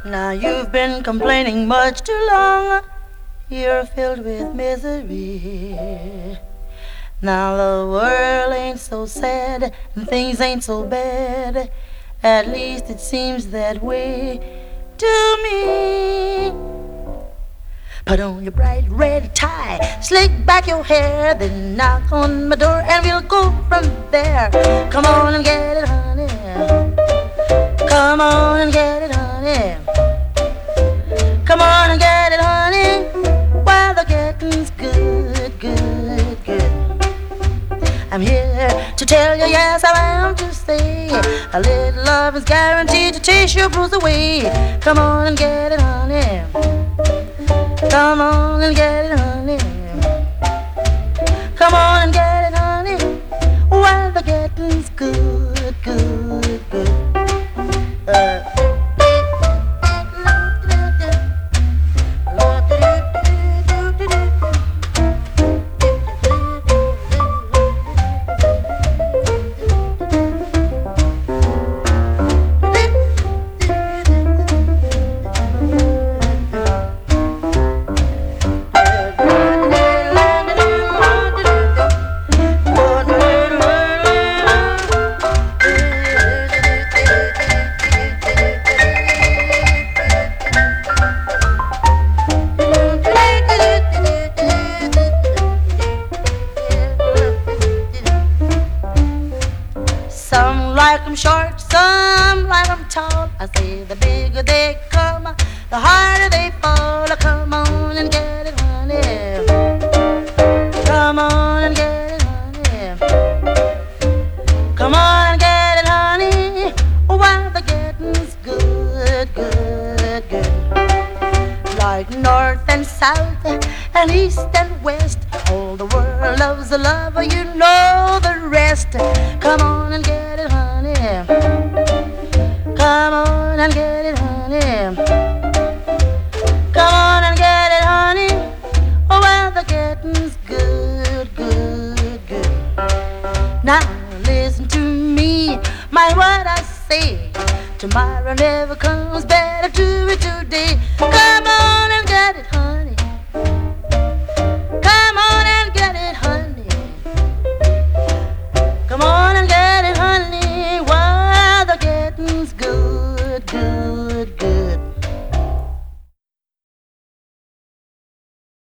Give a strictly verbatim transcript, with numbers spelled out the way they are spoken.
Now you've been complaining much too long. You're filled with misery. Now the world ain't so sad and things ain't so bad. At least it seems that way to me. Put on your bright red tie, slick back your hair, then knock on my door and we'll go from there. Come on and get it, honey. Come on and get it, honey. Come on and get it, honey. While the getting's good, good, good. I'm here to tell you, yes, I am to say, a little love is guaranteed to chase your blues away. Come on and get it, honey. Come on and get it, honey. Come on and get it, honey. While the getting's good, good, good. Uh, like 'em short, some like 'em tall. I say the bigger they come, the harder they fall. Come on and get it, honey. Come on and get it, honey. Come on and get it, honey. While the getting's good, good, good. Like north and south and east and west, all the world loves a lover, you know the rest. Come on and get it, honey. Come on and get it, honey. Come on and get it, honey. Oh, well, the getting's good, good, good. Now listen to me, mind what I say. Tomorrow never comes, better do it today. Come on.